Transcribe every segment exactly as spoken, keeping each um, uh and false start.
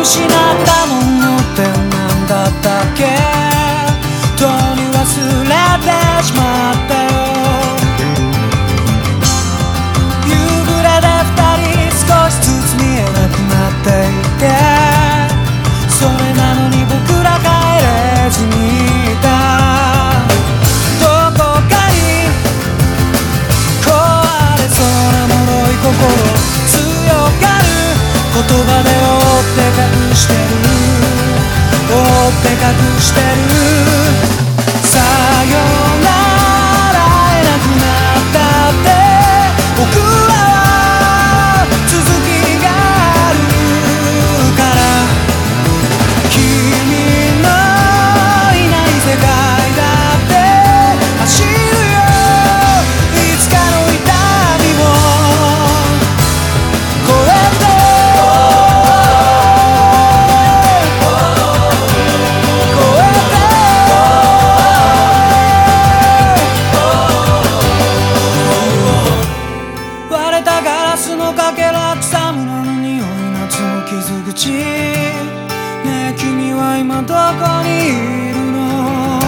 失ったものって何だったっけとに忘れてしまったよ。夕暮れで二人少しずつ見えなくなっていて、それなのに僕ら帰れずにいた。どこかに壊れそうな脆い心、強がる言葉で覆って隠してる、覆って隠してる。さよなら会えなくなったって僕らは続きがあるから、君のいない世界だって走るよ。いつかの痛みも越えてのかけら草むらの匂い、夏の傷口。ねえ君は今どこにいるの。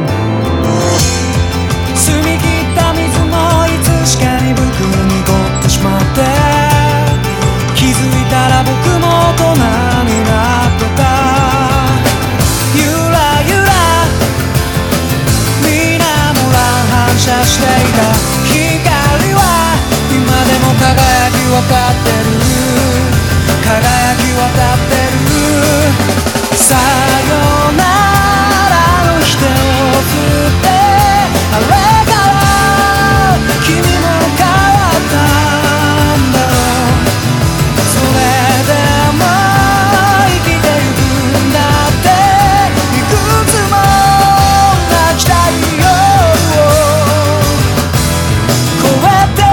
澄み切った水もいつしかに僕は濁ってしまって、気づいたら僕も大人になってた。ゆらゆら水面乱反射していた光は今でも輝き渡ってる、輝き渡ってる。さよならの否定を振って、あれから君も変わったんだろう。それでも生きてゆくんだって、いくつも泣きたい夜を越えて。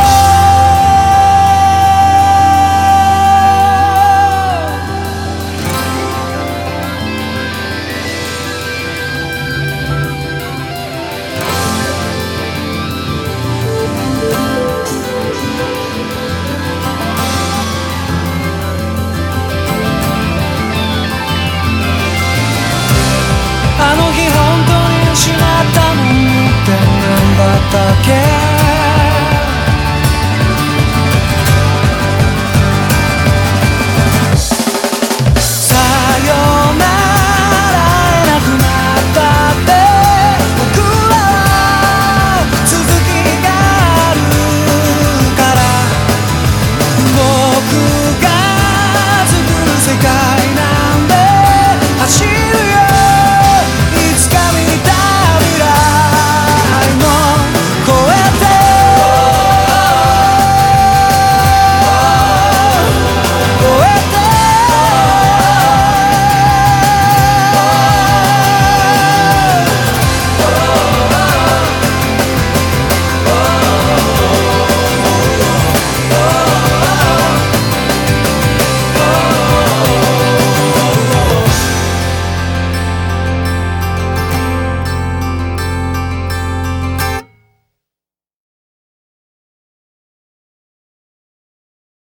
あの日本当に失ったものって何だったっけ